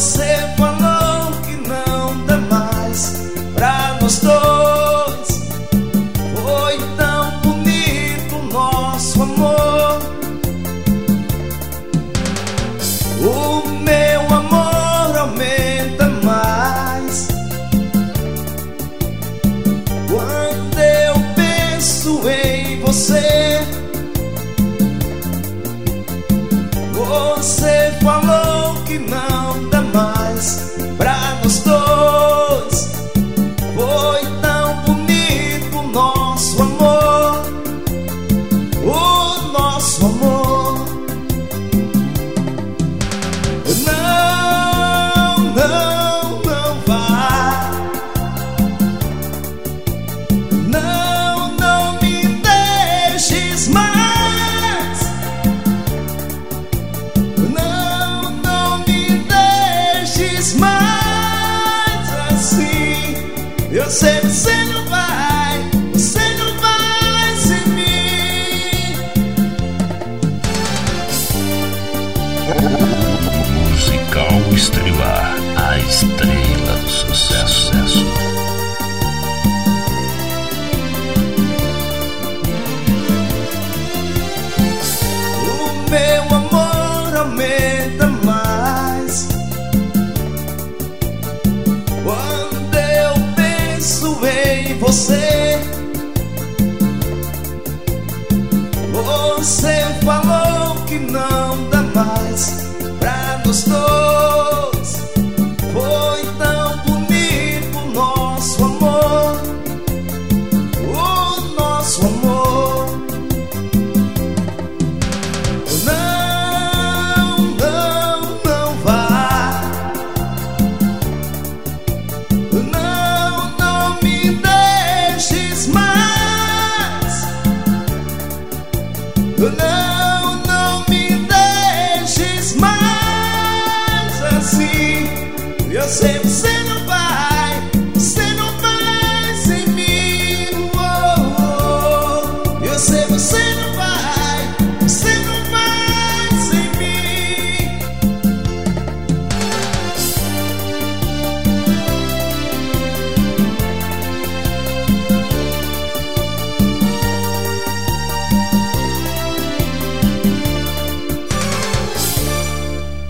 Você falou que não dá mais pra nós dois. Foi tão bonito o nosso amor. O meu amor aumenta mais quando eu penso em você. Você falou que não dá mais pra nós dois. Foi tão bonito o nosso amor. O nosso amor. Não, não, não vá. Não, não me deixes mais. Não, não me deixes mais assim. Eu sei que você não vai sem mim. Musical Estrela, a estrela do sucesso. O meu amor aumenta mais quando eu penso em você. Você falou que não dá mais pra nós dois. Foi tão bonito o nosso amor. O nosso amor. Não, não, não vá. Não, não me deixes mais. Não, não me deixes mais assim. Eu sei que você não vai.